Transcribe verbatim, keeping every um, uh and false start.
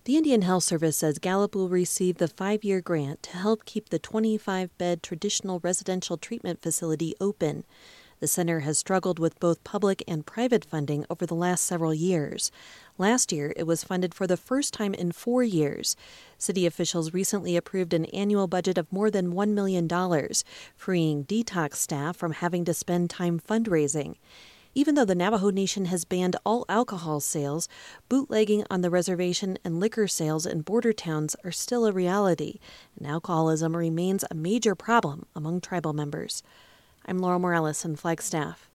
The Indian Health Service says Gallup will receive the five-year grant to help keep the twenty-five bed traditional residential treatment facility open. The center has struggled with both public and private funding over the last several years. Last year, it was funded for the first time in four years. City officials recently approved an annual budget of more than one million dollars, freeing detox staff from having to spend time fundraising. Even though the Navajo Nation has banned all alcohol sales, bootlegging on the reservation and liquor sales in border towns are still a reality, and alcoholism remains a major problem among tribal members. I'm Laurel Morales in Flagstaff.